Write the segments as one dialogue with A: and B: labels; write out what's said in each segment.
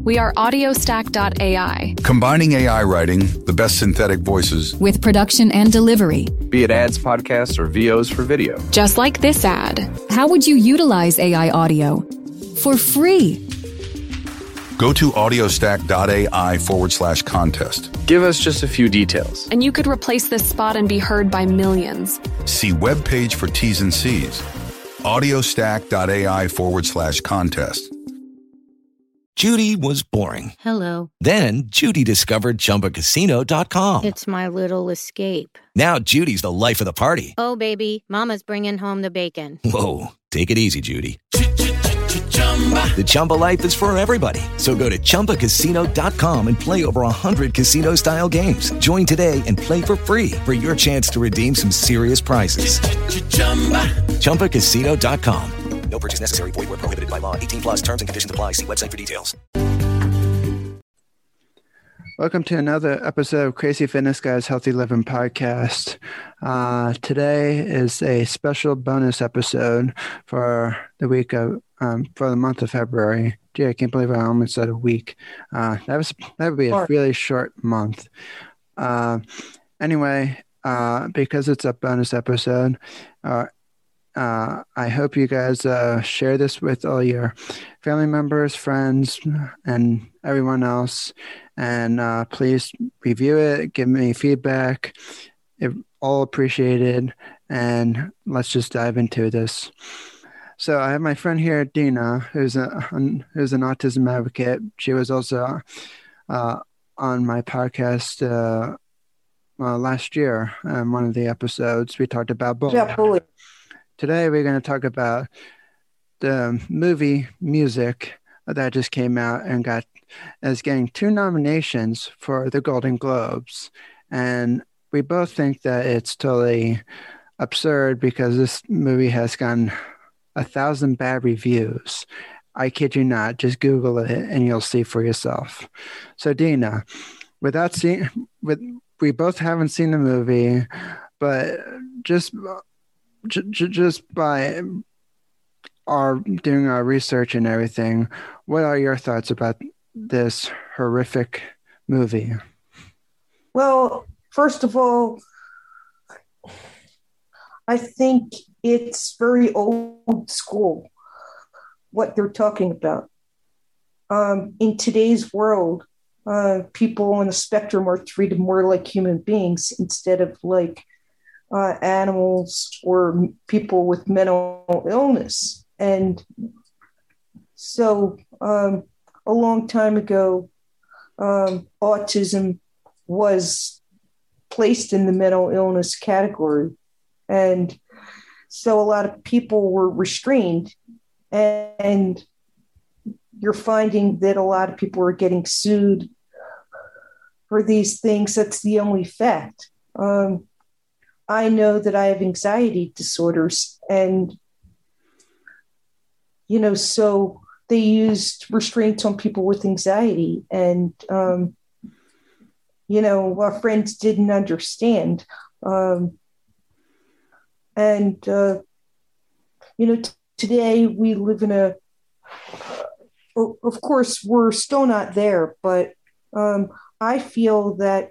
A: We are Audiostack.ai.
B: Combining AI writing, the best synthetic voices,
A: with production and delivery.
C: Be it ads, podcasts, or VOs for video.
A: Just like this ad. How would you utilize AI audio? For free.
B: Go to audiostack.ai/contest.
C: Give us just a few details.
A: And you could replace this spot and be heard by millions.
B: See webpage for T's and C's. audiostack.ai/contest.
D: Judy was boring.
E: Hello.
D: Then Judy discovered ChumbaCasino.com.
E: It's my little escape.
D: Now Judy's the life of the party.
E: Oh, baby, mama's bringing home the bacon.
D: Whoa, take it easy, Judy. The Chumba life is for everybody. So go to ChumbaCasino.com and play over 100 casino-style games. Join today and play for free for your chance to redeem some serious prizes. ChumbaCasino.com. No purchase necessary. Void where prohibited by law. 18+ terms and conditions apply. See website for details.
F: Welcome to another episode of Crazy Fitness Guys Healthy Living Podcast. Today is a special bonus episode for the week of for the month of February. Gee, I can't believe I almost said a week. That would be a really short month. Anyway, because it's a bonus episode, I hope you guys share this with all your family members, friends, and everyone else. And please review it, give me feedback. It all appreciated. And let's just dive into this. So I have my friend here, Dina, who's an autism advocate. She was also on my podcast last year. One of the episodes we talked about bullying.
G: Yeah, bullying.
F: Today we're going to talk about the movie Music that just came out and is getting 2 nominations for the Golden Globes. And we both think that it's totally absurd because this movie has gotten 1,000 bad reviews. I kid you not. Just Google it and you'll see for yourself. So Dina, we both haven't seen the movie, but just by doing our research and everything, what are your thoughts about this horrific movie?
G: Well, first of all, I think it's very old school what they're talking about. In today's world, people on the spectrum are treated more like human beings instead of like animals or people with mental illness. And so a long time ago, autism was placed in the mental illness category. And so a lot of people were restrained, and you're finding that a lot of people are getting sued for these things. That's the only fact. I know that I have anxiety disorders, and, so they used restraints on people with anxiety, and, our friends didn't understand. Today we live in of course, we're still not there, but I feel that,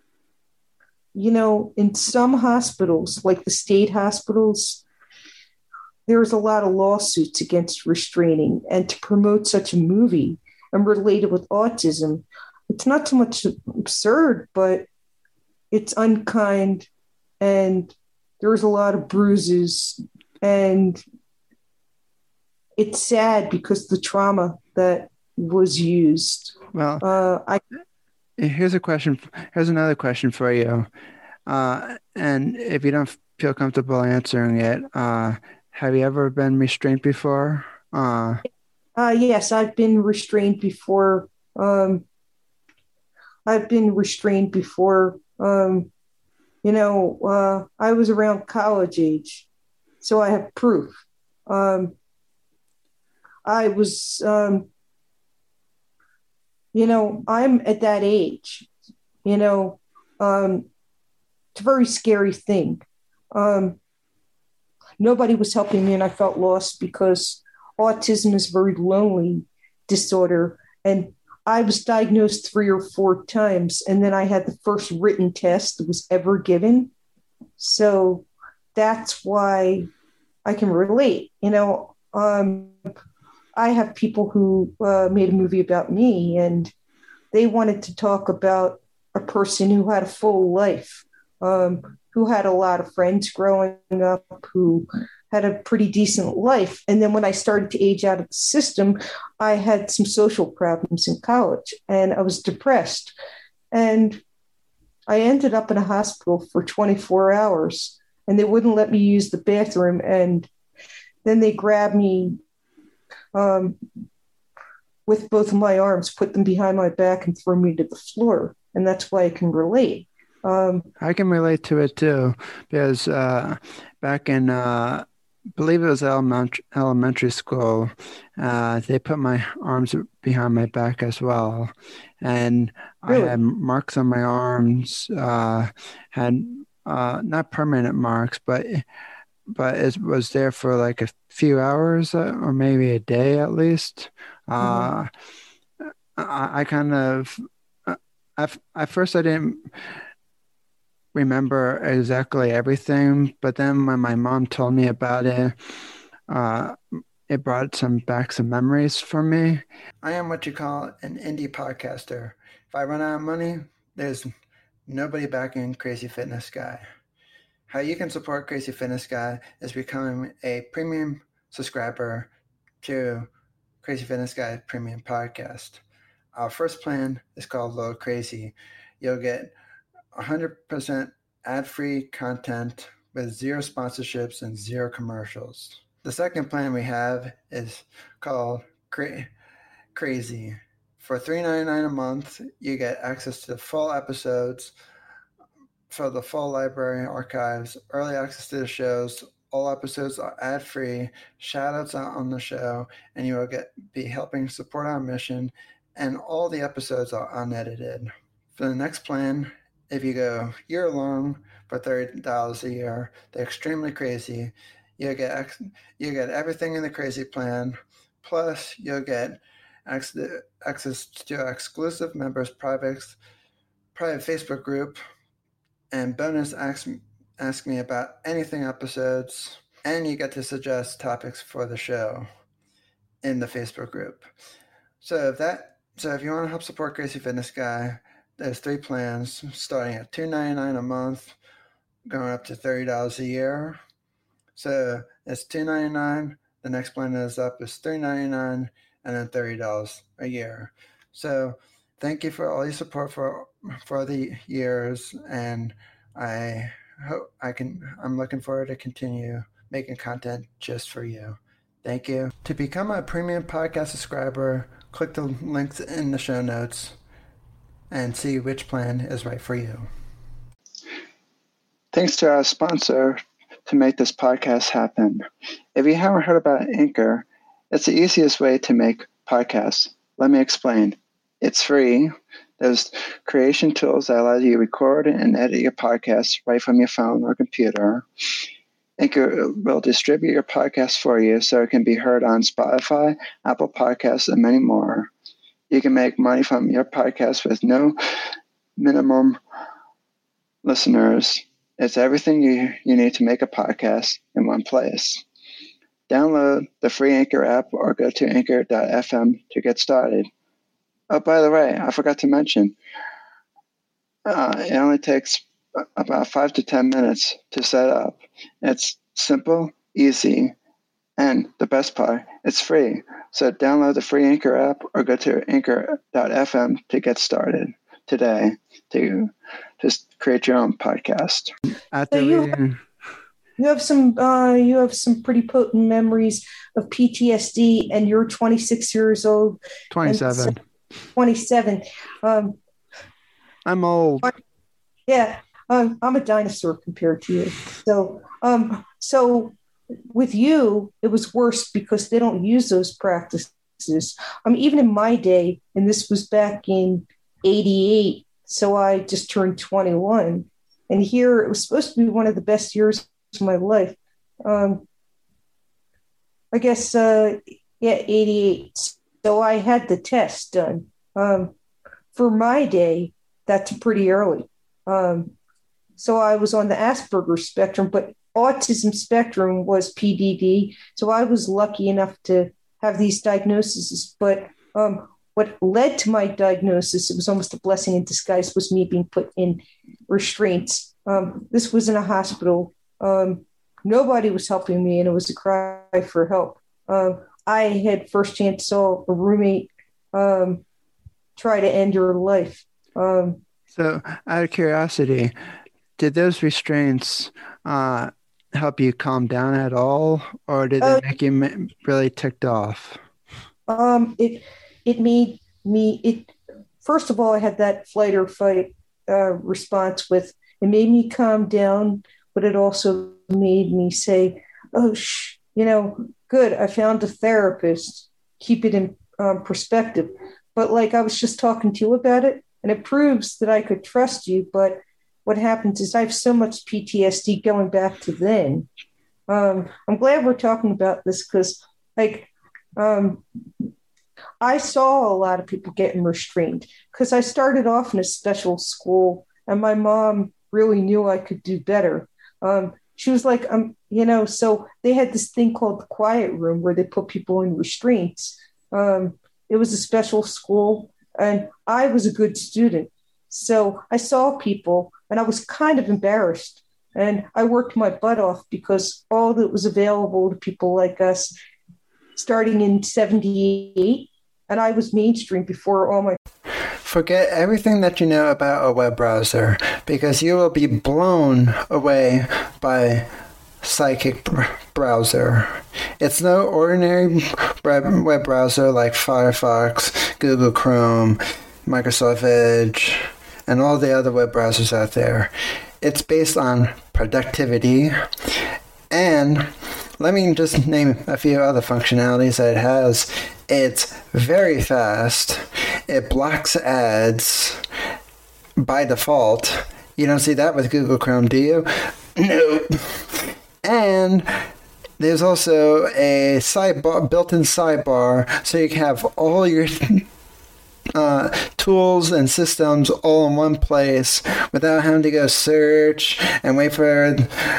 G: in some hospitals, like the state hospitals, there's a lot of lawsuits against restraining, and to promote such a movie and relate it with autism, it's not so much absurd, but it's unkind, and there's a lot of bruises, and it's sad because the trauma that was used.
F: Well, here's another question for you. And if you don't feel comfortable answering it, have you ever been restrained before?
G: Yes, I've been restrained before. I was around college age, so I have proof. I was, I'm at that age, it's a very scary thing. Nobody was helping me, and I felt lost because autism is a very lonely disorder. And I was diagnosed 3 or 4 times, and then I had the first written test that was ever given. So that's why I can relate. I have people who made a movie about me, and they wanted to talk about a person who had a full life, who had a lot of friends growing up, who had a pretty decent life. And then when I started to age out of the system, I had some social problems in college, and I was depressed. And I ended up in a hospital for 24 hours, and they wouldn't let me use the bathroom. And then they grabbed me with both of my arms, put them behind my back, and threw me to the floor. And that's why I can relate.
F: I can relate to it too, because back in, I believe it was elementary school, they put my arms behind my back as well. And
G: Really?
F: I had marks on my arms, had not permanent marks, but it was there for like a few hours or maybe a day at least. I kind of, at first I didn't remember exactly everything, but then when my mom told me about it, it brought some memories for me. I am what you call an indie podcaster. If I run out of money, there's nobody backing Crazy Fitness Guy. How you can support Crazy Fitness Guy is becoming a premium subscriber to Crazy Fitness Guy Premium Podcast. Our first plan is called Load Crazy. You'll get 100% ad-free content with 0 sponsorships and 0 commercials. The second plan we have is called Crazy. For $3.99 a month, you get access to the full episodes for the full library archives, early access to the shows. All episodes are ad-free, shout-outs on the show, and you will be helping support our mission, and all the episodes are unedited. For the next plan, if you go year-long for $30 a year, they're extremely crazy. You'll get everything in the crazy plan, plus you'll get access to exclusive members' private Facebook group, and bonus ask me about anything episodes, and you get to suggest topics for the show in the Facebook group. So if you want to help support Crazy Fitness Guy, there's 3 plans starting at $2.99 a month, going up to $30 a year. So it's $2.99. The next plan is up is $3.99, and then $30 a year. So thank you for all your support for the years, and I hope I'm looking forward to continue making content just for you. Thank you. To become a premium podcast subscriber, click the links in the show notes and see which plan is right for you. Thanks to our sponsor to make this podcast happen. If you haven't heard about Anchor, it's the easiest way to make podcasts. Let me explain. It's free. There's creation tools that allow you to record and edit your podcast right from your phone or computer. Anchor will distribute your podcast for you so it can be heard on Spotify, Apple Podcasts, and many more. You can make money from your podcast with no minimum listeners. It's everything you need to make a podcast in one place. Download the free Anchor app or go to anchor.fm to get started. Oh, by the way, I forgot to mention, it only takes about 5 to 10 minutes to set up. It's simple, easy, and the best part, it's free. So download the free Anchor app or go to anchor.fm to get started today to just create your own podcast.
G: So you have some pretty potent memories of PTSD, and you're 26 years old.
F: 27.
G: 27.
F: I'm old.
G: Yeah, I'm a dinosaur compared to you. So with you, it was worse because they don't use those practices. Even in my day, and this was back in '88, so I just turned 21, and here it was supposed to be one of the best years of my life. I guess, 88. So I had the test done. For my day, that's pretty early. So I was on the Asperger's spectrum, but autism spectrum was PDD. So I was lucky enough to have these diagnoses. But what led to my diagnosis, it was almost a blessing in disguise, was me being put in restraints. This was in a hospital. Nobody was helping me, and it was a cry for help. I had firsthand saw a roommate try to end her life.
F: So, out of curiosity, did those restraints help you calm down at all, or did they make you really ticked off?
G: It made me. First of all, I had that flight or fight response with. It made me calm down, but it also made me say, "Oh, good. I found a therapist. Keep it in perspective." But like I was just talking to you about it, and it proves that I could trust you. But what happens is I have so much PTSD going back to then. I'm glad we're talking about this because, I saw a lot of people getting restrained because I started off in a special school, and my mom really knew I could do better. She was like, so they had this thing called the quiet room where they put people in restraints. It was a special school, and I was a good student. So I saw people, and I was kind of embarrassed. And I worked my butt off because all that was available to people like us starting in 78, and I was mainstream before all my...
F: Forget everything that you know about a web browser because you will be blown away by Psychic Browser. It's no ordinary web browser like Firefox, Google Chrome, Microsoft Edge, and all the other web browsers out there. It's based on productivity, and let me just name a few other functionalities that it has. It's very fast. It blocks ads by default. You don't see that with Google Chrome, do you? No. And there's also a sidebar, built-in sidebar, so you can have all your tools and systems all in one place without having to go search and wait for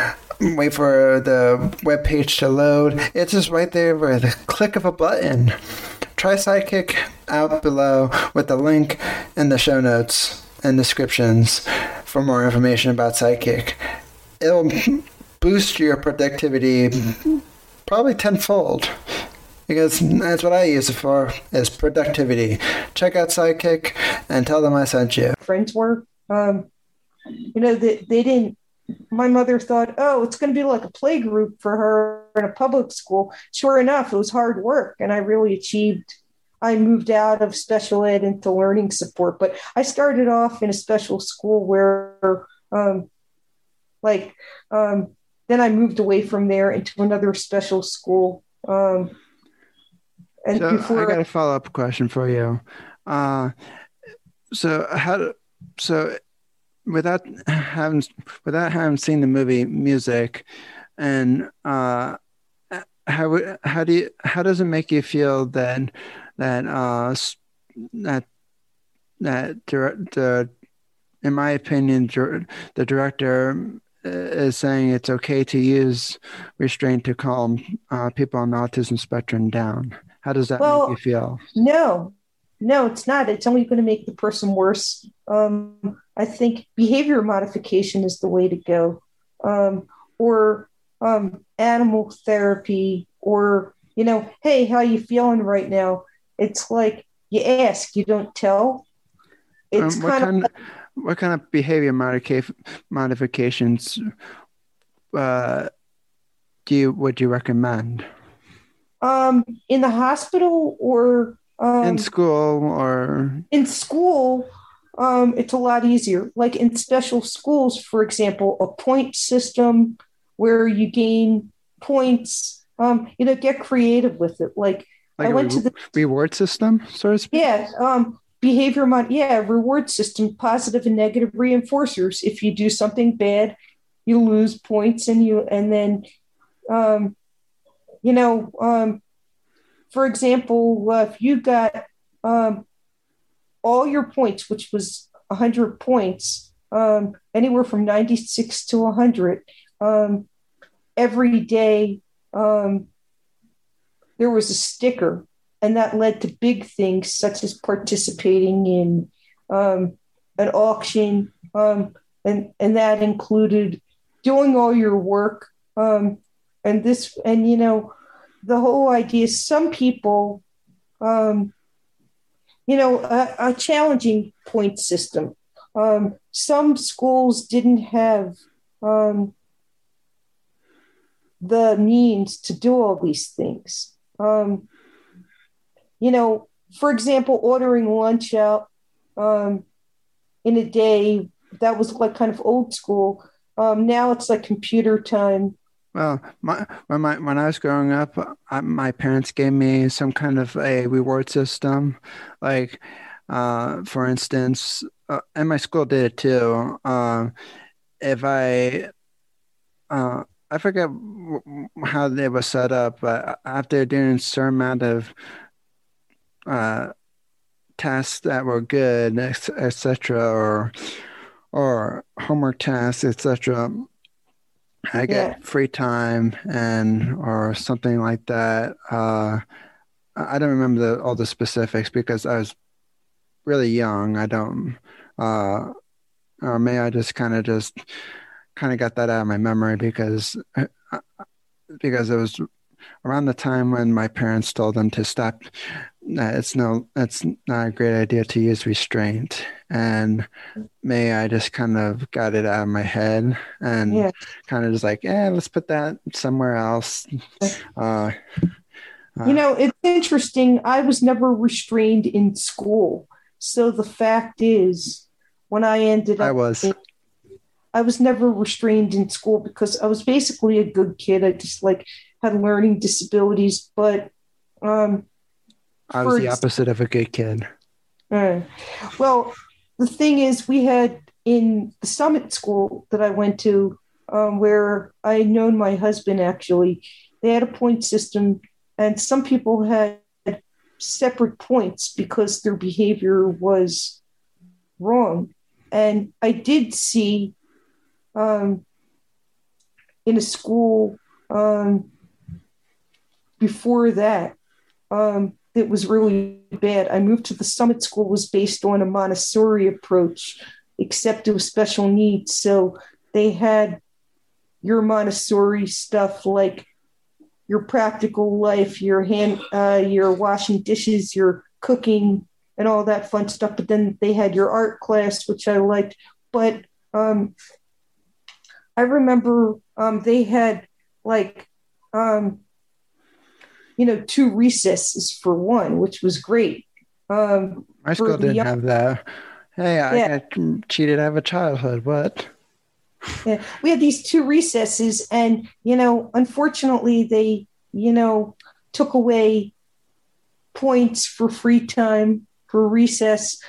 F: the web page to load. It's just right there with a click of a button. Try Sidekick out below with the link in the show notes and descriptions for more information about Sidekick. It'll boost your productivity probably tenfold, because that's what I use it for, is productivity. Check out Sidekick and tell them I sent you.
G: Friends were, they didn't. My mother thought, it's going to be like a play group for her in a public school. Sure enough, it was hard work, and I really achieved. I moved out of special ed into learning support, but I started off in a special school where, then I moved away from there into another special school. And
F: so
G: before
F: I got a follow-up question for you. Without having seen the movie Music, and how does it make you feel that in my opinion, the director is saying it's okay to use restraint to calm people on the autism spectrum down? How does that make you feel?
G: No, it's not. It's only going to make the person worse. I think behavior modification is the way to go, or animal therapy, or, hey, how you feeling right now? It's like you ask, you don't tell. It's
F: what kind of behavior modifications would you recommend?
G: In the hospital or
F: in school or
G: in school? It's a lot easier. Like in special schools, for example, a point system where you gain points. Get creative with it. Like I went to the
F: reward system, so to speak.
G: Yeah, reward system, positive and negative reinforcers. If you do something bad, you lose points, and then for example, if you got all your points, which was 100 points, anywhere from 96 to 100, every day there was a sticker, and that led to big things such as participating in an auction, and that included doing all your work, and the whole idea is some people, a challenging point system. Some schools didn't have the means to do all these things. For example, ordering lunch out in a day, that was like kind of old school. Now it's like computer time.
F: Well, when I was growing up, my parents gave me some kind of a reward system. Like, for instance, and my school did it too. If I forget how they were set up, but after doing a certain amount of tasks that were good, etc., or homework tasks, etc., I get free time or something like that. I don't remember all the specifics because I was really young. I don't, or maybe I just kind of got that out of my memory because it was around the time when my parents told them to stop. It's not a great idea to use restraint, and maybe I just kind of got it out of my head and kind of just like, let's put that somewhere else.
G: It's interesting. I was never restrained in school, so the fact is, when I ended up, I was never restrained in school because I was basically a good kid. I just had learning disabilities, but
F: I was the opposite of a good kid.
G: Well, the thing is, we had in the Summit School that I went to, where I had known my husband, actually, they had a point system, and some people had separate points because their behavior was wrong. And I did see in a school before that, it was really bad. I moved to the Summit School, was based on a Montessori approach, except it was special needs. So they had your Montessori stuff like your practical life, your washing dishes, your cooking, and all that fun stuff. But then they had your art class, which I liked. But I remember they had 2 recesses for one, which was great.
F: My school didn't have that. Hey, I got cheated out of a childhood. What?
G: Yeah, we had these 2 recesses, and unfortunately, they took away points for free time for recess,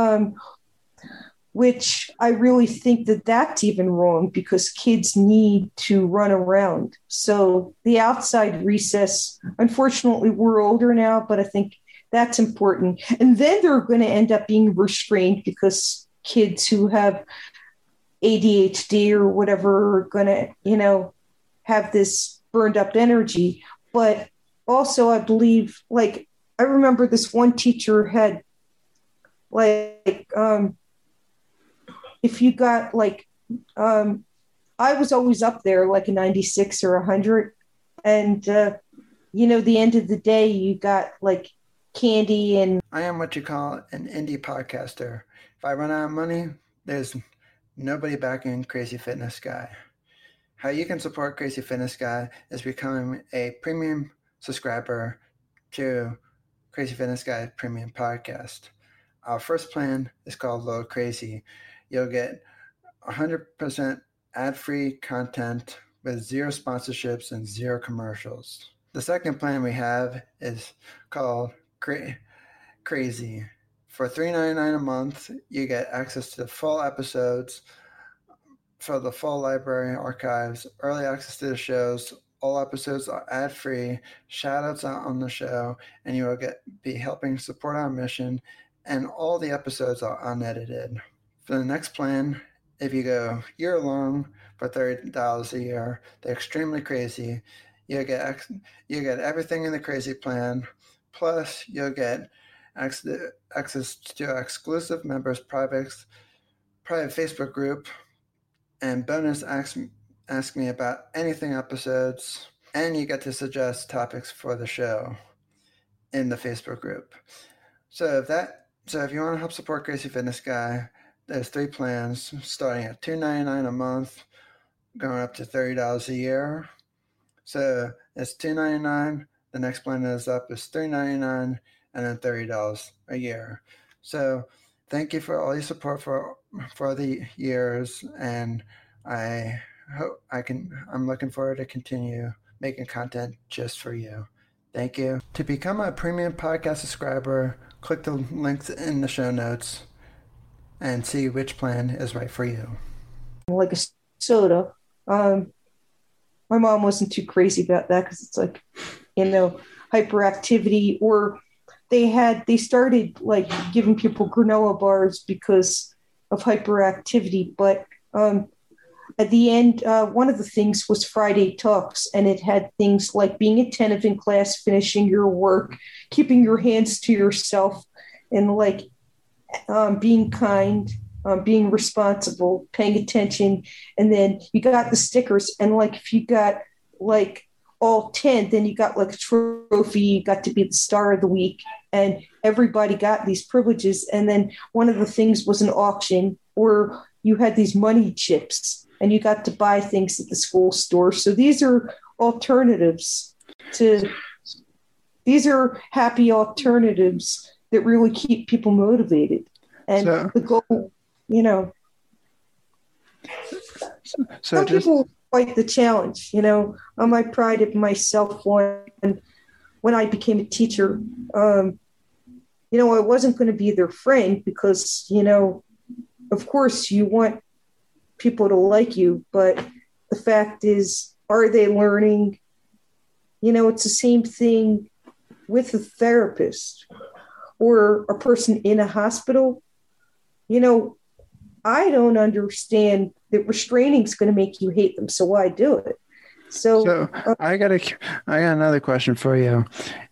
G: which I really think that's even wrong because kids need to run around. So the outside recess, unfortunately, we're older now, but I think that's important. And then they're going to end up being restrained because kids who have ADHD or whatever are going to, have this burned up energy. But also, I believe, I remember this one teacher had, if you got I was always up there like a 96 or 100. And, the end of the day, you got candy and...
F: I am what you call an indie podcaster. If I run out of money, there's nobody backing Crazy Fitness Guy. How you can support Crazy Fitness Guy is becoming a premium subscriber to Crazy Fitness Guy Premium Podcast. Our first plan is called Load Crazy. You'll get 100% ad-free content with 0 sponsorships and 0 commercials. The second plan we have is called Crazy. For $3.99 a month, you get access to the full episodes for the full library archives, early access to the shows. All episodes are ad-free, shout-outs on the show, and you will be helping support our mission and all the episodes are unedited. For the next plan, if you go year long for $30 a year, the extremely crazy, you get everything in the crazy plan, plus you'll get access to exclusive members' private Facebook group, and bonus ask me about anything episodes, and you get to suggest topics for the show in the Facebook group. So if you want to help support Crazy Fitness Guy, there's 3 plans starting at $2.99 a month, going up to $30 a year. So it's $2.99. The next plan is up is $3.99, and then $30 a year. So thank you for all your support for the years, and I'm looking forward to continue making content just for you. Thank you. To become a premium podcast subscriber, click the links in the show notes and see which plan is right for you.
G: Like a soda. My mom wasn't too crazy about that because it's like, hyperactivity, or they started like giving people granola bars because of hyperactivity. But at the end, one of the things was Friday Talks, and it had things like being attentive in class, finishing your work, keeping your hands to yourself, and like being kind, being responsible, paying attention. And then you got the stickers, and like if you got like all 10, then you got like a trophy, you got to be the star of the week, and everybody got these privileges. And then one of the things was an auction, or you had these money chips, and you got to buy things at the school store. So these are happy alternatives that really keep people motivated. And the goal, some people fight the challenge. I prided myself when I became a teacher. I wasn't going to be their friend because, of course you want people to like you, but the fact is, are they learning? It's the same thing with a therapist or a person in a hospital. I don't understand that restraining is going to make you hate them, so why do it? So
F: I got another question for you.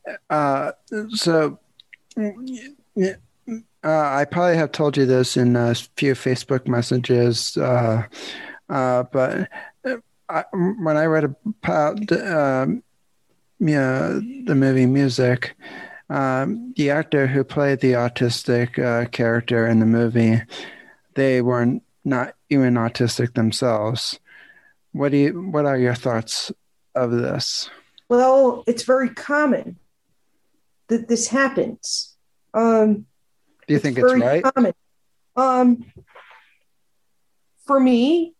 F: I probably have told you this in a few Facebook messages, but when I read about the movie Music, the actor who played the autistic character in the movie, they were not even autistic themselves. What are your thoughts of this?
G: Well, it's very common that this happens.
F: Do you think it's right?
G: Common. For me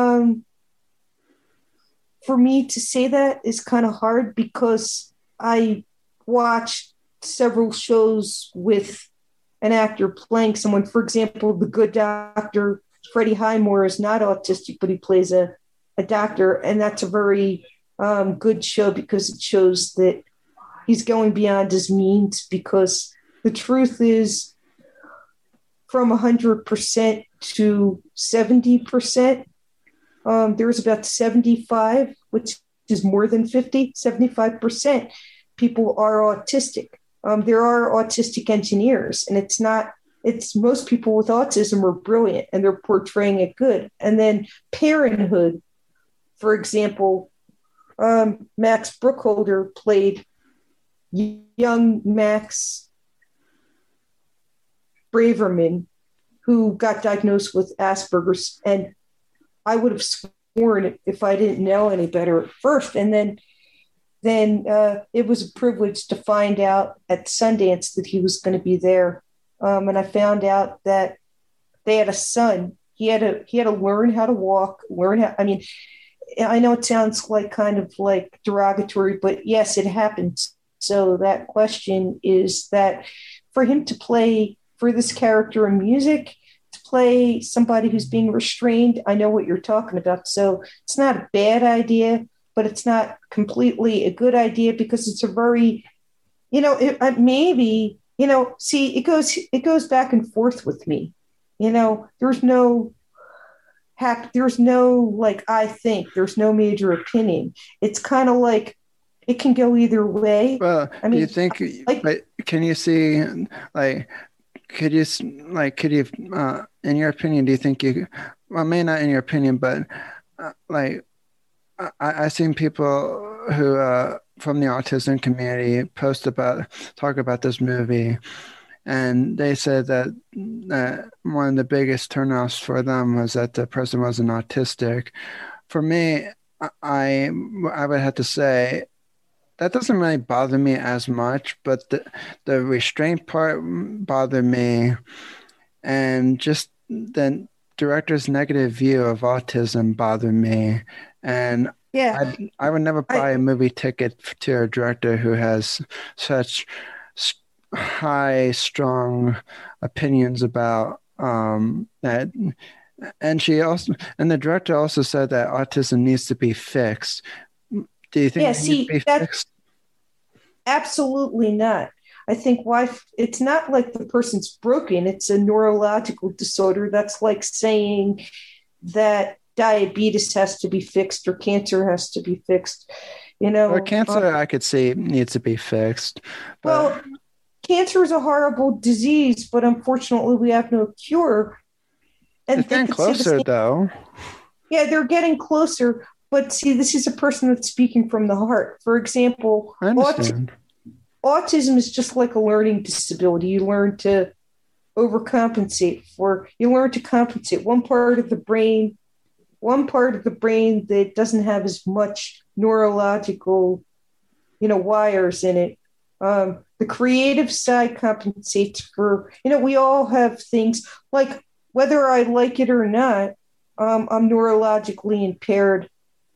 G: to say that is kind of hard because I watched several shows with an actor playing someone. For example, The Good Doctor, Freddie Highmore is not autistic, but he plays a doctor, and that's a very good show because it shows that he's going beyond his means, because the truth is, from 100% to 70%, there's about 75, which is more than 50, 75% people are autistic. There are autistic engineers, and it's most people with autism are brilliant and they're portraying it good. And then Parenthood, for example, Max Brookholder played young Max Braverman, who got diagnosed with Asperger's. And I would have sworn, if I didn't know any better at first. And then it was a privilege to find out at Sundance that he was going to be there. And I found out that they had a son. He had to learn how to walk, I know it sounds like kind of like derogatory, but yes, it happens. So that question is that for him to play for this character in Music, to play somebody who's being restrained, I know what you're talking about. So it's not a bad idea, but it's not completely a good idea because it's a very, maybe See, it goes back and forth with me. There's no like I think. There's no major opinion. It's kind of like it can go either way.
F: Well,
G: I mean,
F: do you think, like, can you see, like, could you, in your opinion, do you think well, maybe not in your opinion, but like, I've seen people who from the autism community talk about this movie, and they said that one of the biggest turnoffs for them was that the person wasn't autistic. For me, I would have to say that doesn't really bother me as much, but the restraint part bothered me, and just the director's negative view of autism bothered me. And
G: yeah,
F: I would never buy a movie ticket to a director who has such high, strong opinions about that. And the director also said that autism needs to be fixed. Do you think it needs to be fixed?
G: Absolutely not. I think it's not like the person's broken. It's a neurological disorder. That's like saying that diabetes has to be fixed or cancer has to be fixed.
F: Well, cancer I could see needs to be fixed.
G: Well, cancer is a horrible disease, but unfortunately we have no cure. And
F: it's getting closer, though.
G: Yeah, they're getting closer. But see, this is a person that's speaking from the heart. For example,
F: I understand.
G: Autism is just like a learning disability. You learn to overcompensate you learn to compensate one part of the brain that doesn't have as much neurological, wires in it. The creative side compensates for, we all have things like whether I like it or not, I'm neurologically impaired.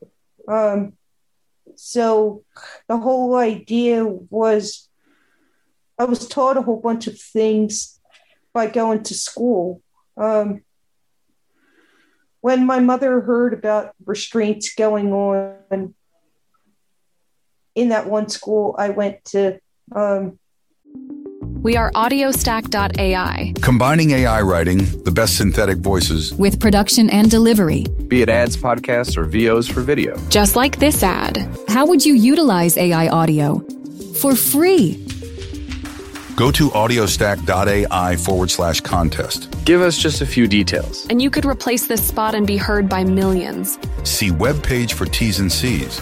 G: So the whole idea was I was taught a whole bunch of things by going to school. When my mother heard about restraints going on in that one school, I went to...
A: We are Audiostack.ai.
B: Combining AI writing, the best synthetic voices,
A: with production and delivery.
C: Be it ads, podcasts, or VOs for video.
A: Just like this ad. How would you utilize AI audio? For free.
B: Go to audiostack.ai/contest.
C: Give us just a few details.
A: And you could replace this spot and be heard by millions.
B: See webpage for T's and C's.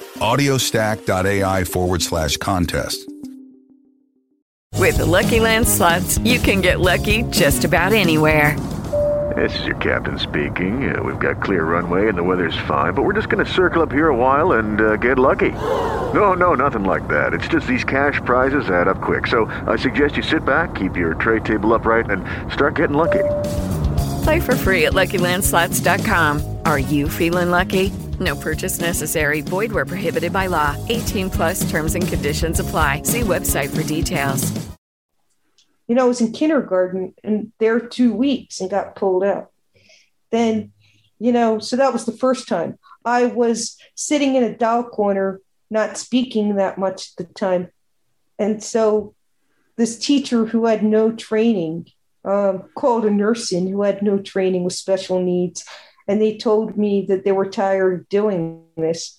B: audiostack.ai/contest.
H: With the Lucky Land Slots, you can get lucky just about anywhere.
I: This is your captain speaking. We've got clear runway and the weather's fine, but we're just going to circle up here a while and get lucky. No, nothing like that. It's just these cash prizes add up quick. So I suggest you sit back, keep your tray table upright, and start getting lucky.
H: Play for free at LuckyLandSlots.com. Are you feeling lucky? No purchase necessary. Void where prohibited by law. 18+ terms and conditions apply. See website for details.
G: I was in kindergarten and there 2 weeks and got pulled out. Then, so that was the first time. I was sitting in a doll corner, not speaking that much at the time. And so this teacher who had no training called a nurse in who had no training with special needs. And they told me that they were tired of doing this.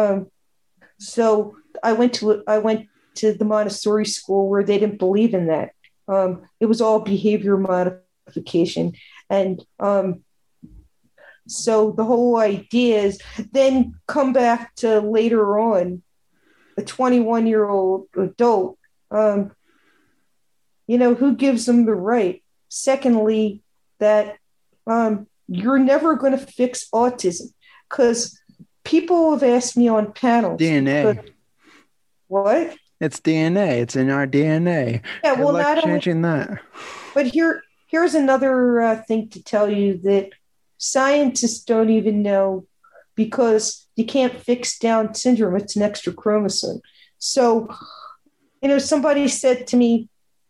G: So I went to the Montessori school where they didn't believe in that. It was all behavior modification. And so the whole idea is then come back to later on, a 21-year-old adult, who gives them the right? Secondly, that you're never going to fix autism, because people have asked me on panels.
F: DNA.
G: What?
F: It's DNA. It's in our DNA.
G: Yeah, well, not
F: changing that.
G: But here's another thing to tell you that scientists don't even know, because you can't fix Down syndrome. It's an extra chromosome. So, somebody said to me,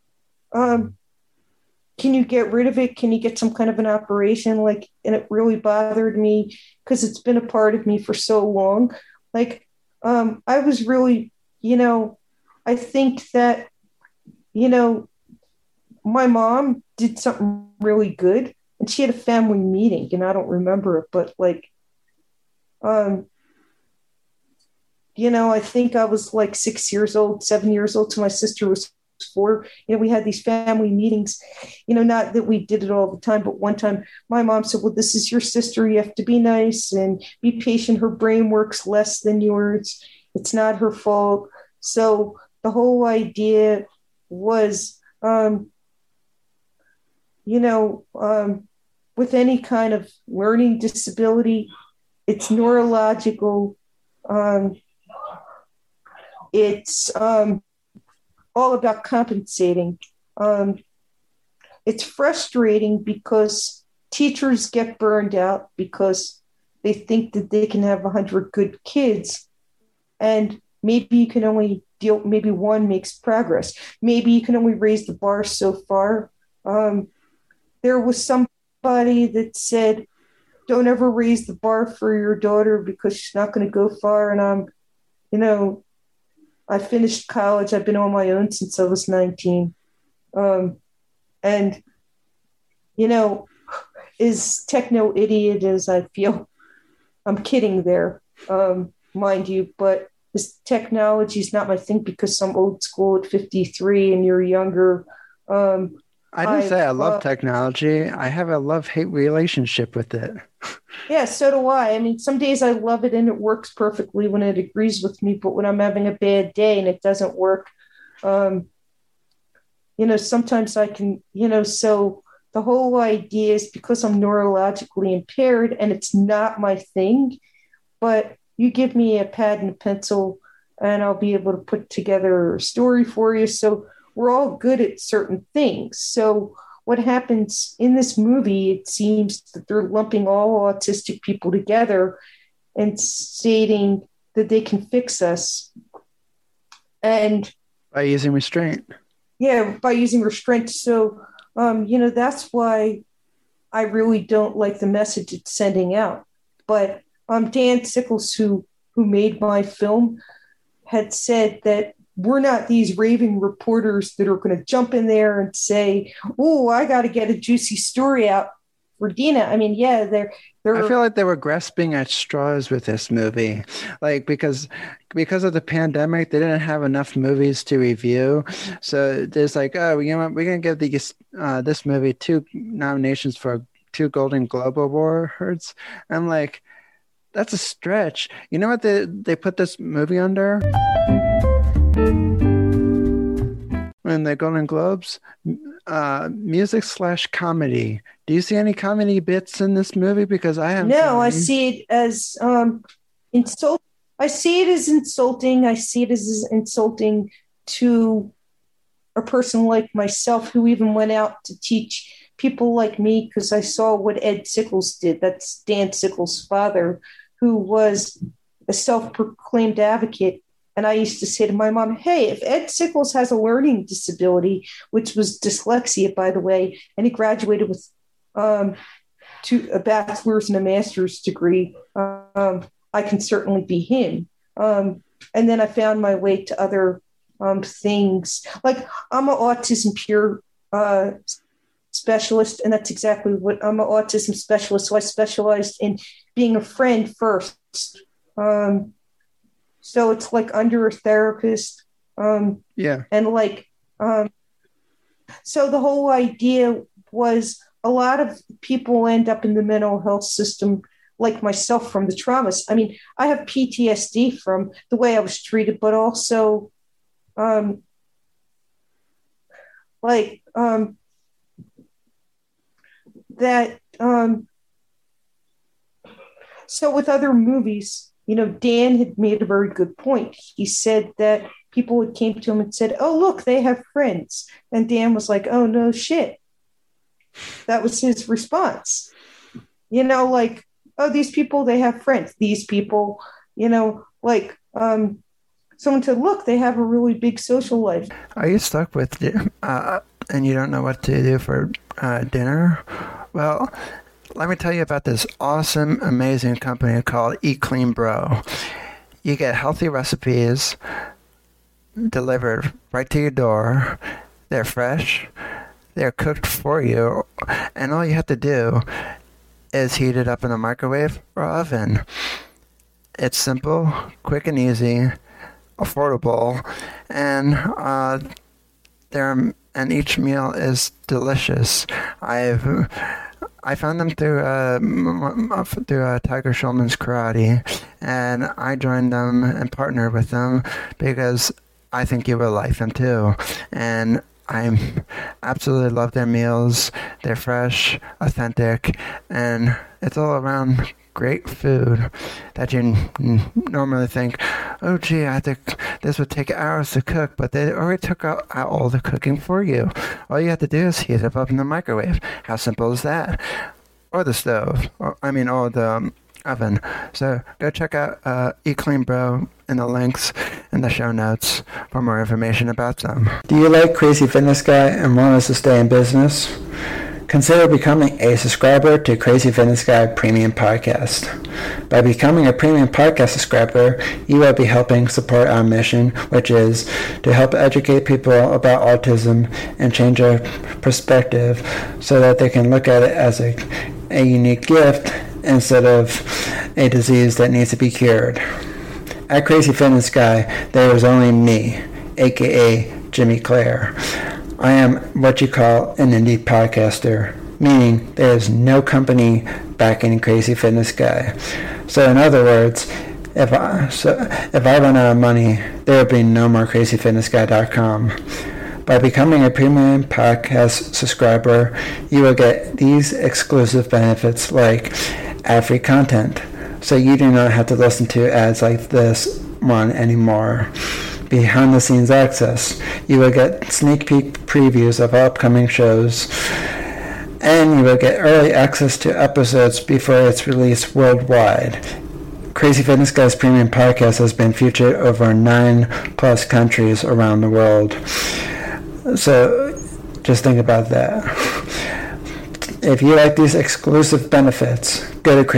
G: can you get rid of it? Can you get some kind of an operation? And it really bothered me because it's been a part of me for so long. I was really, I think that, my mom did something really good, and she had a family meeting, and I don't remember it, but like, I think I was like 6 years old, 7 years old, till my sister was 4. We had these family meetings, not that we did it all the time, but one time my mom said, well, this is your sister. You have to be nice and be patient. Her brain works less than yours. It's not her fault. So the whole idea was, with any kind of learning disability, it's neurological. It's all about compensating. It's frustrating because teachers get burned out because they think that they can have 100 good kids, and maybe you can only maybe one makes progress. Maybe you can only raise the bar so far. There was somebody that said, don't ever raise the bar for your daughter because she's not going to go far. And I finished college. I've been on my own since I was 19. As techno-idiot as I feel, I'm kidding there, mind you, but this technology is not my thing because I'm old school at 53 and you're younger.
F: I didn't say I love technology. I have a love-hate relationship with it.
G: Yeah, so do I. I mean, some days I love it and it works perfectly when it agrees with me, but when I'm having a bad day and it doesn't work, sometimes I can, so the whole idea is because I'm neurologically impaired and it's not my thing, but you give me a pad and a pencil and I'll be able to put together a story for you. So we're all good at certain things. So what happens in this movie, it seems that they're lumping all autistic people together and stating that they can fix us. And
F: by using restraint.
G: Yeah, by using restraint. So, that's why I really don't like the message it's sending out. But Dan Sickles, who made my film, had said that we're not these raving reporters that are going to jump in there and say, oh, I got to get a juicy story out for Dina. I mean, yeah, they're
F: I feel like they were grasping at straws with this movie, like because of the pandemic, they didn't have enough movies to review. So there's like, oh, you know what, we're going to give this movie 2 nominations for 2 Golden Globe Awards. I'm like, that's a stretch. You know what they put this movie under? In the Golden Globes, music/comedy. Do you see any comedy bits in this movie? Because I haven't.
G: No, I see it as insult. I see it as insulting. I see it as insulting to a person like myself who even went out to teach people like me because I saw what Ed Sickles did. That's Dan Sickles' father, who was a self-proclaimed advocate. And I used to say to my mom, hey, if Ed Sickles has a learning disability, which was dyslexia, by the way, and he graduated with a bachelor's and a master's degree, I can certainly be him. And then I found my way to other things. Like I'm an autism peer specialist, and that's exactly what I'm an autism specialist. So I specialized in being a friend first. So it's like under a therapist.
F: Yeah.
G: And like, so the whole idea was a lot of people end up in the mental health system like myself from the traumas. I mean, I have PTSD from the way I was treated, but also so with other movies, Dan had made a very good point. He said that people would came to him and said, oh, look, they have friends. And Dan was like, oh, no shit. That was his response. Like, oh, these people, they have friends. These people, someone said, look, they have a really big social life.
F: Are you stuck with and you don't know what to do for dinner? Well, let me tell you about this awesome, amazing company called Eat Clean Bro. You get healthy recipes delivered right to your door. They're fresh. they're cooked for you, and all you have to do is heat it up in a microwave or oven. It's simple, quick and easy, affordable, and each meal is delicious. I found them through Tiger Schulman's Karate, and I joined them and partnered with them because I think you will like them too. And I absolutely love their meals. They're fresh, authentic, and it's all around great food that you normally think, oh gee, I think this would take hours to cook, but they already took out all the cooking for you. All you have to do is heat it up in the microwave. How simple is that? Or the stove, or the oven. So go check out Eat Clean Bro in the links in the show notes for more information about them. Do you like Crazy Fitness Guy and want us to stay in business? Consider becoming a subscriber to Crazy Fitness Guy Premium Podcast. By becoming a Premium Podcast subscriber, you will be helping support our mission, which is to help educate people about autism and change their perspective so that they can look at it as a unique gift instead of a disease that needs to be cured. At Crazy Fitness Guy, there is only me, aka Jimmy Clare. I am what you call an indie podcaster, meaning there is no company backing Crazy Fitness Guy. So in other words, if I run out of money, there will be no more crazyfitnessguy.com. By becoming a premium podcast subscriber, you will get these exclusive benefits like ad-free content, so you do not have to listen to ads like this one anymore. Behind the scenes access. You will get sneak peek previews of upcoming shows, and you will get early access to episodes before it's released worldwide. Crazy Fitness Guy's Premium Podcast has been featured over 9+ countries around the world. So just think about that. If you like these exclusive benefits, go to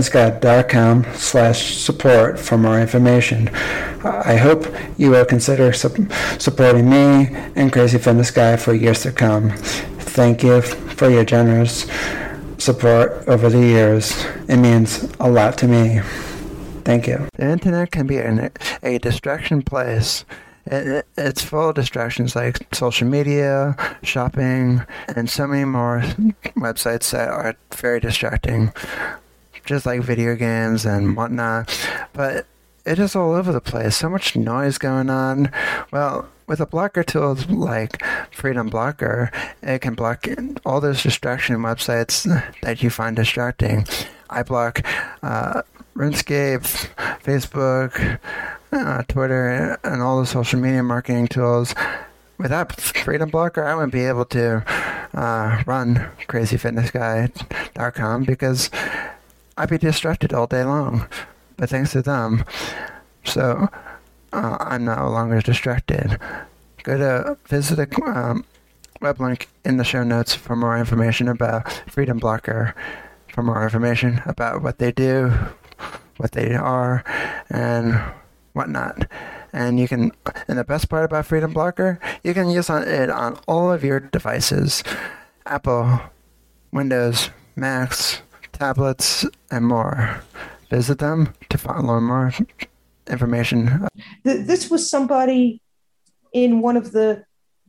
F: crazyfitnessguy.com/support for more information. I hope you will consider supporting me and Crazy Fitness Guy for years to come. Thank you for your generous support over the years. It means a lot to me. Thank you. The internet can be a distraction place. It's full of distractions like social media, shopping, and so many more websites that are very distracting, just like video games and whatnot. But it is all over the place. So much noise going on. Well, with a blocker tool like Freedom Blocker, it can block all those distraction websites that you find distracting. I block RuneScape, Facebook, Twitter, and all the social media marketing tools. Without Freedom Blocker, I wouldn't be able to run crazyfitnessguy.com because I'd be distracted all day long. But thanks to them, so I'm no longer distracted. Visit the web link in the show notes for more information about Freedom Blocker, for more information about what they do, what they are, and whatnot. And you can, and the best part about Freedom Blocker, you can use it on all of your devices: Apple, Windows, Macs, tablets, and more. Visit them to learn more information.
G: This was somebody in one of the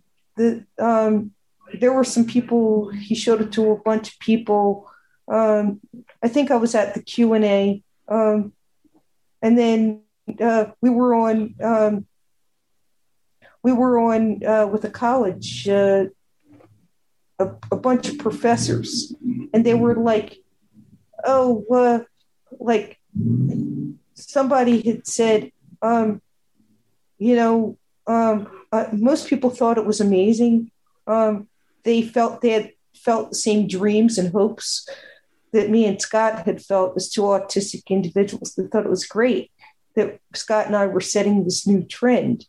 G: there were some people, he showed it to a bunch of people. I think I was at the Q&A. And then we were on with a college, a bunch of professors, and they were like, like somebody had said, most people thought it was amazing. They had felt the same dreams and hopes that me and Scott had felt as two autistic individuals. They thought it was great that Scott and I were setting this new trend.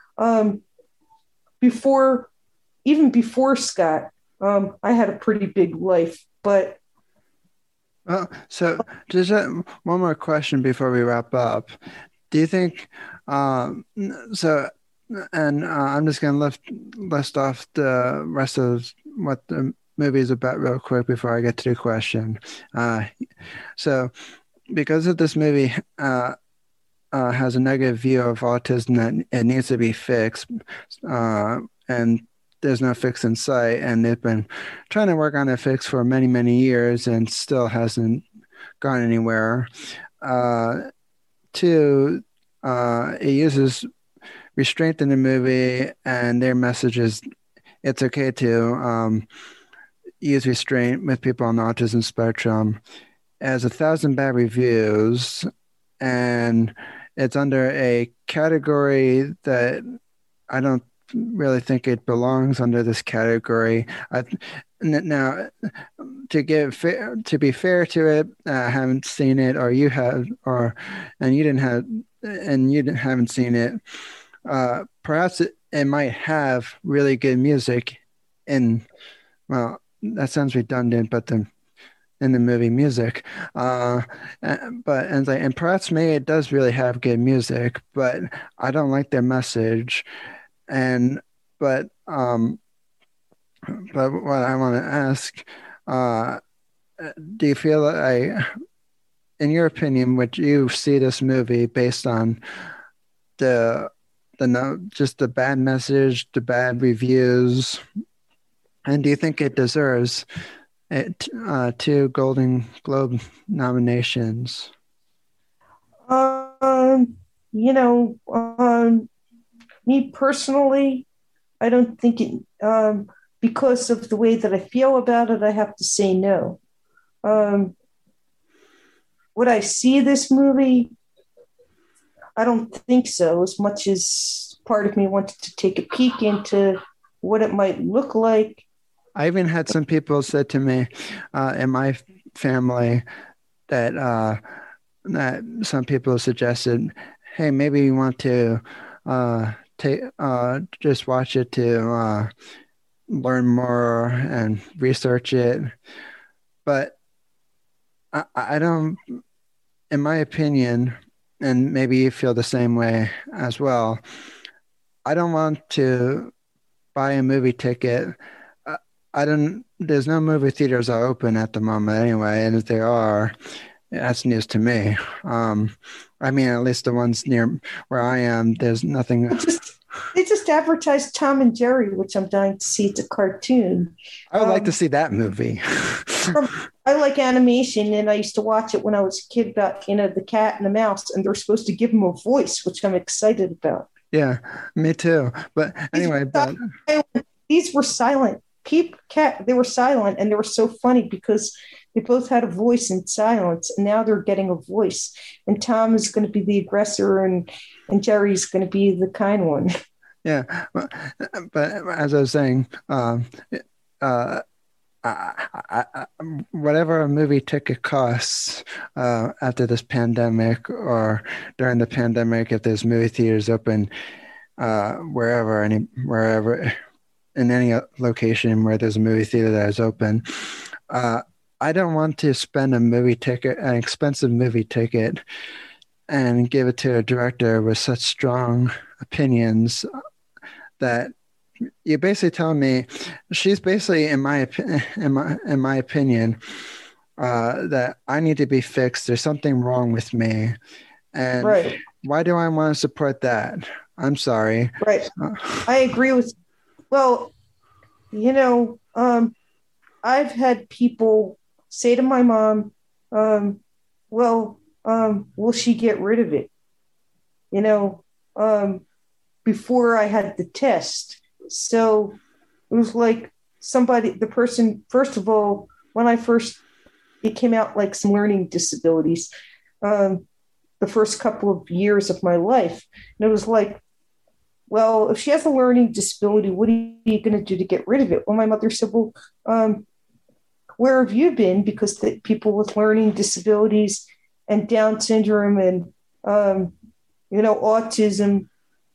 G: Before Scott, I had a pretty big life, but
F: so just one more question before we wrap up. Do you think I'm just going to list off the rest of what the movie is about real quick before I get to the question. So because of this movie has a negative view of autism that it needs to be fixed, and there's no fix in sight, and they've been trying to work on a fix for many, many years and still hasn't gone anywhere. Two, it uses restraint in the movie, and their message is it's okay to use restraint with people on the autism spectrum. It has 1,000 bad reviews, and it's under a category that I don't really think it belongs under this category. Now, to be fair to it, I haven't seen it, or you have, and you haven't seen it. Perhaps it might have really good music well, that sounds redundant, but in the movie music, and perhaps maybe it does really have good music, but I don't like their message. But what I want to ask, do you feel that in your opinion, would you see this movie based on just the bad message, the bad reviews, and do you think it deserves 2 Golden Globe nominations?
G: Me personally, I don't think it, because of the way that I feel about it, I have to say no. Would I see this movie? I don't think so, as much as part of me wanted to take a peek into what it might look like.
F: I even had some people said to me in my family that some people suggested, hey, maybe you want to just watch it to learn more and research it. But I don't, in my opinion, and maybe you feel the same way as well, I don't want to buy a movie ticket. There's no movie theaters are open at the moment anyway, and if they are, that's news to me. I mean, at least the ones near where I am, there's nothing.
G: They just advertised Tom and Jerry, which I'm dying to see. It's a cartoon.
F: I would like to see that movie.
G: I like animation, and I used to watch it when I was a kid about, the cat and the mouse, and they're supposed to give them a voice, which I'm excited about.
F: Yeah, me too. But anyway,
G: these were silent. They were silent, and they were so funny because they both had a voice in silence, and now they're getting a voice. And Tom is going to be the aggressor, and Jerry's going to be the kind one.
F: Yeah, but as I was saying, whatever a movie ticket costs after this pandemic or during the pandemic, if there's movie theaters open wherever in any location where there's a movie theater that is open, I don't want to spend an expensive movie ticket, and give it to a director with such strong opinions that you're basically telling me she's basically, in my opinion, that I need to be fixed. There's something wrong with me, and
G: right.
F: Why do I want to support that? I'm sorry.
G: Right. I agree with. Well, I've had people say to my mom, will she get rid of it? Before I had the test. So it was like the person, first of all, when it came out like some learning disabilities, the first couple of years of my life. And it was like, well, if she has a learning disability, what are you going to do to get rid of it? Well, my mother said, well, where have you been? Because the people with learning disabilities and Down syndrome and, autism,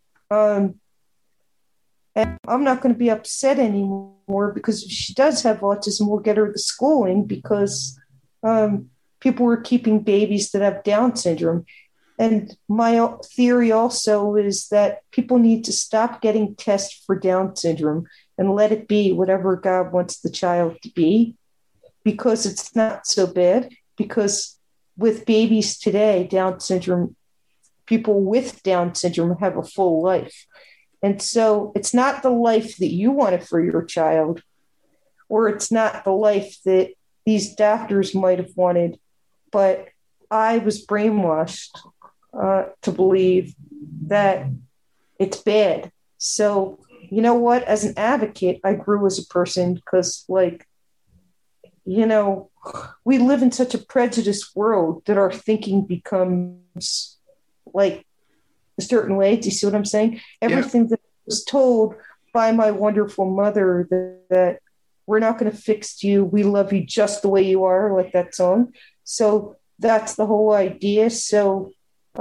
G: and I'm not going to be upset anymore because if she does have autism, we'll get her the schooling because people were keeping babies that have Down syndrome. And my theory also is that people need to stop getting tests for Down syndrome and let it be whatever God wants the child to be, because it's not so bad. Because with babies today, Down syndrome, people with Down syndrome have a full life. And so it's not the life that you wanted for your child, or it's not the life that these doctors might have wanted, but I was brainwashed to believe that it's bad. So, you know what? As an advocate, I grew as a person because, like, you know, we live in such a prejudiced world that our thinking becomes like a certain way. Do you see what I'm saying? Everything that I was told by my wonderful mother that we're not going to fix you. We love you just the way you are, like that song. So that's the whole idea. So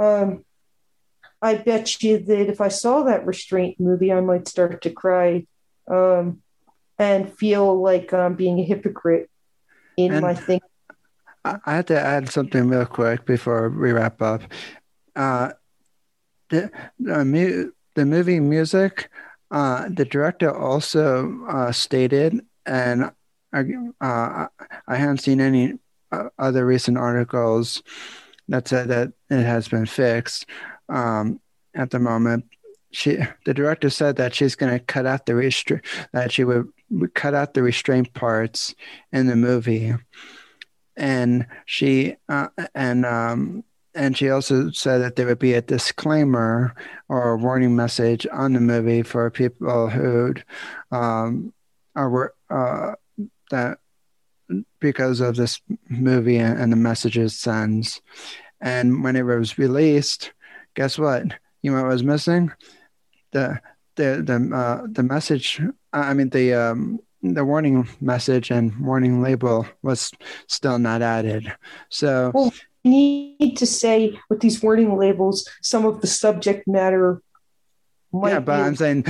G: I bet you that if I saw that Restraint movie, I might start to cry and feel like I'm being a hypocrite in my thinking.
F: I had to add something real quick before we wrap up. The movie music, the director also stated, and I haven't seen any other recent articles that said that it has been fixed at the moment. The director said that she's going to cut out that she would cut out the restraint parts in the movie, and she also said that there would be a disclaimer or a warning message on the movie for people who that because of this movie and the message it sends. And when it was released, guess what? You know what was missing? The message. I mean the warning message and warning label was still not added. So.
G: Well, you need to say with these warning labels, some of the subject matter.
F: I'm saying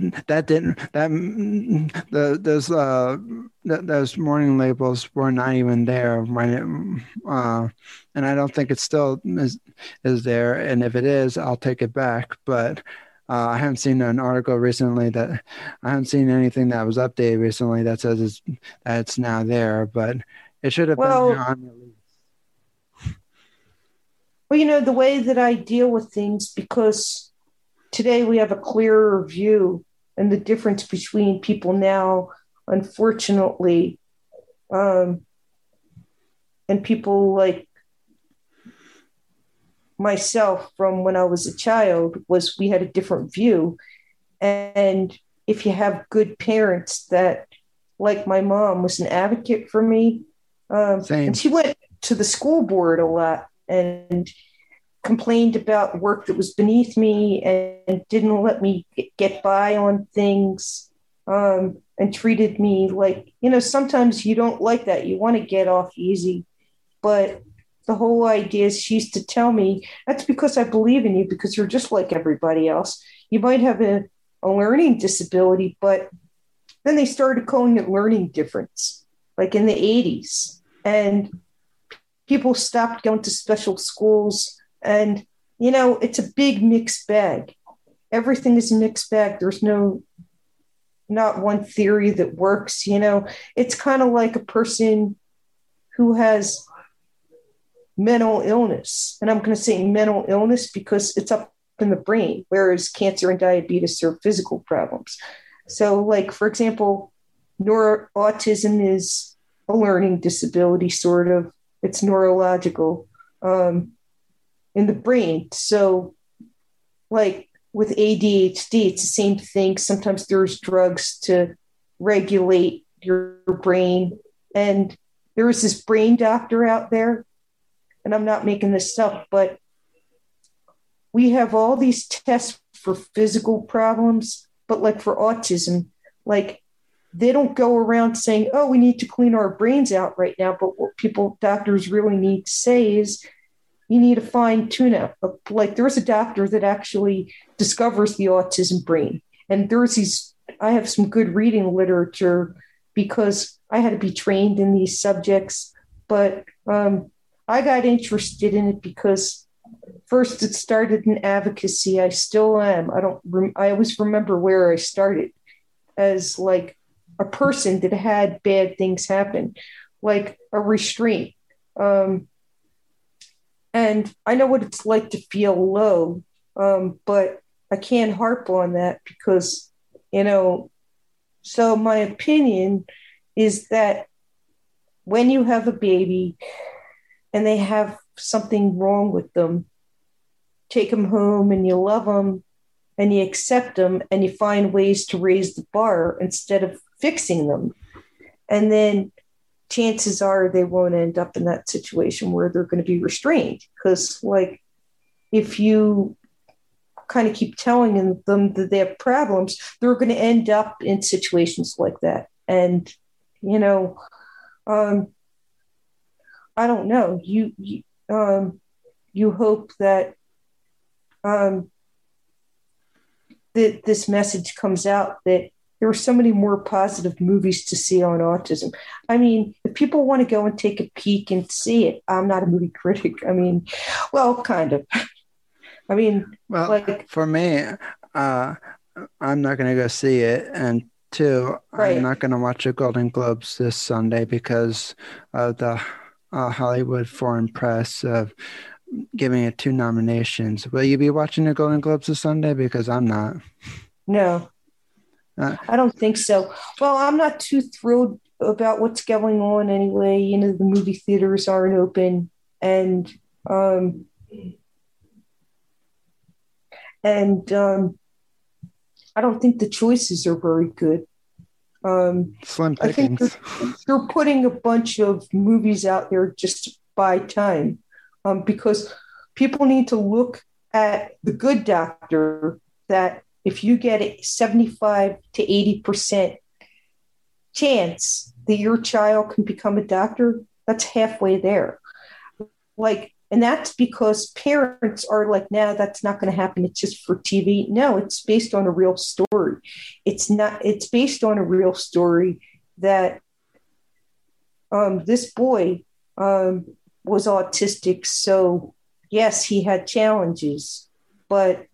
F: those warning labels were not even there when it, and I don't think it still is there. And if it is, I'll take it back. But I haven't seen an article recently I haven't seen anything that was updated recently that says that it's now there. But it should have been there on the list.
G: Well, you know, the way that I deal with things, because today we have a clearer view, and the difference between people now, unfortunately, and people like myself from when I was a child, was we had a different view. And if you have good parents that, like my mom was an advocate for me, and she went to the school board a lot and complained about work that was beneath me and didn't let me get by on things, and treated me like, you know, sometimes you don't like that. You want to get off easy. But the whole idea is she used to tell me, that's because I believe in you, because you're just like everybody else. You might have a learning disability, but then they started calling it learning difference, like in the 80s. And people stopped going to special schools. And, you know, it's a big mixed bag. Everything is a mixed bag. There's not one theory that works. You know, it's kind of like a person who has mental illness. And I'm going to say mental illness because it's up in the brain, whereas cancer and diabetes are physical problems. So, like, for example, autism is a learning disability, sort of. It's neurological in the brain. So, like with ADHD, it's the same thing. Sometimes there's drugs to regulate your brain. And there is this brain doctor out there, and I'm not making this up, but we have all these tests for physical problems, but like for autism, like they don't go around saying, oh, we need to clean our brains out right now. But what doctors really need to say is you need to fine tune it. Like there's a doctor that actually discovers the autism brain. And I have some good reading literature because I had to be trained in these subjects, but I got interested in it because first it started in advocacy. I still am. I always remember where I started. as like a person that had bad things happen, like a restraint. And I know what it's like to feel low, but I can't harp on that because, so my opinion is that when you have a baby and they have something wrong with them, take them home and you love them and you accept them and you find ways to raise the bar instead of fixing them. And then chances are they won't end up in that situation where they're going to be restrained. Because, like, if you kind of keep telling them that they have problems, they're going to end up in situations like that. And, I don't know. You hope that that this message comes out that there are so many more positive movies to see on autism. I mean, if people want to go and take a peek and see it, I'm not a movie critic. I mean, well, kind of. I mean,
F: well,
G: like
F: for me, I'm not going to go see it. And two,
G: right.
F: I'm not going to watch the Golden Globes this Sunday because of the Hollywood Foreign Press of giving it 2 nominations. Will you be watching the Golden Globes this Sunday? Because I'm not.
G: No. I don't think so. Well, I'm not too thrilled about what's going on anyway. The movie theaters aren't open, and I don't think the choices are very good.
F: Slim
G: I think
F: pickings.
G: they're putting a bunch of movies out there just to buy time, because people need to look at The Good Doctor, that if you get a 75 to 80% chance that your child can become a doctor, that's halfway there. And that's because parents are like, no, that's not going to happen. It's just for TV. No, it's based on a real story. It's based on a real story that this boy was autistic. So yes, he had challenges, but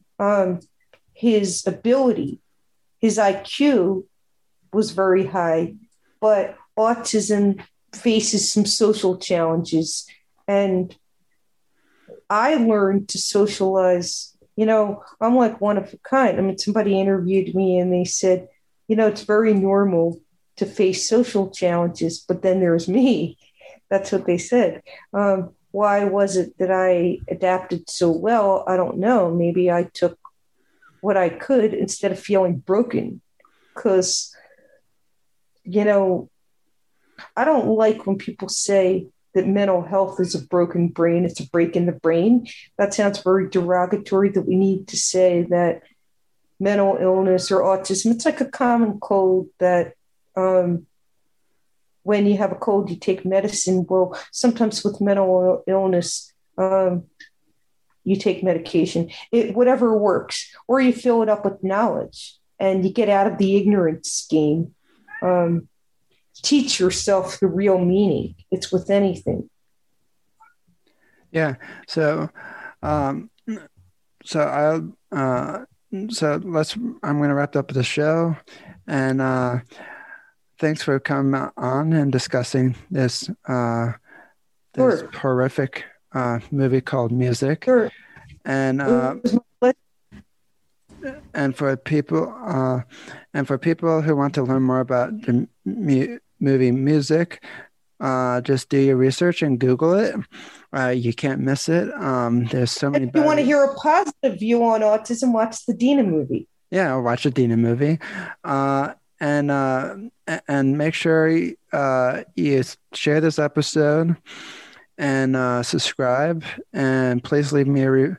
G: his ability, his IQ was very high, but autism faces some social challenges. And I learned to socialize. I'm like one of a kind. I mean, somebody interviewed me and they said, it's very normal to face social challenges, but then there's me. That's what they said. Why was it that I adapted so well? I don't know. Maybe I took what I could instead of feeling broken, because, I don't like when people say that mental health is a broken brain. It's a break in the brain. That sounds very derogatory, that we need to say that mental illness or autism, it's like a common cold that when you have a cold, you take medicine. Well, sometimes with mental illness, you take medication, whatever works, or you fill it up with knowledge and you get out of the ignorance game. Teach yourself the real meaning. It's with anything.
F: Yeah. So I'm going to wrap up the show, and thanks for coming on and discussing this
G: Sure.
F: horrific movie called Music.
G: Sure.
F: And for people who want to learn more about the movie Music, just do your research and Google it. You can't miss it. There's so many.
G: If you want to hear a positive view on autism, watch the Dina movie.
F: Yeah, I'll watch the Dina movie. And make sure you share this episode and subscribe, and please leave me a review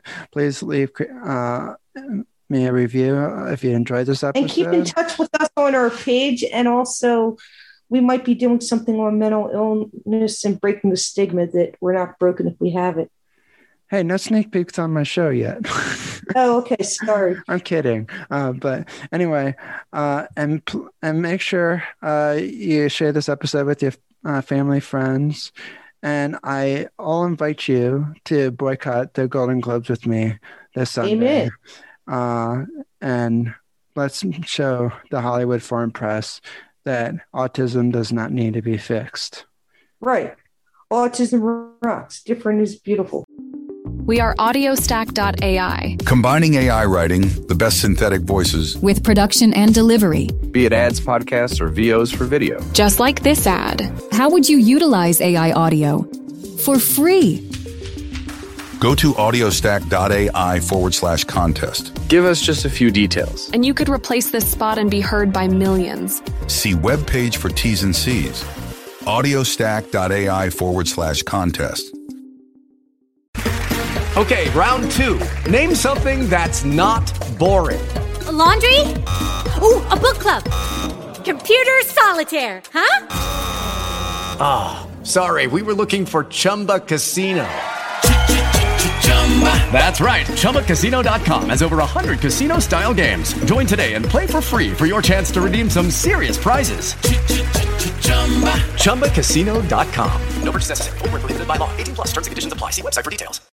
F: if you enjoyed this episode.
G: And keep in touch with us on our page, and also we might be doing something on mental illness and breaking the stigma that we're not broken if we have it.
F: Hey, no sneak peeks on my show yet.
G: Oh, okay. Sorry.
F: I'm kidding. But anyway, and make sure you share this episode with your family, friends. And I'll invite you to boycott the Golden Globes with me this Sunday.
G: Amen.
F: And let's show the Hollywood Foreign Press that autism does not need to be fixed.
G: Right. Autism rocks. Different is beautiful.
A: We are audiostack.ai.
B: Combining AI writing, the best synthetic voices,
A: with production and delivery.
C: Be it ads, podcasts, or VOs for video.
A: Just like this ad. How would you utilize AI audio? For free.
B: Go to audiostack.ai/contest.
C: Give us just a few details.
A: And you could replace this spot and be heard by millions.
B: See webpage for T's and C's. audiostack.ai/contest.
J: Okay, round 2. Name something that's not boring.
K: A laundry? Ooh, a book club. Computer solitaire, huh?
J: Ah, sorry, we were looking for Chumba Casino. That's right, ChumbaCasino.com has over 100 casino-style games. Join today and play for free for your chance to redeem some serious prizes. ChumbaCasino.com. No purchase necessary. Void where prohibited by law. 18+ terms and conditions apply. See website for details.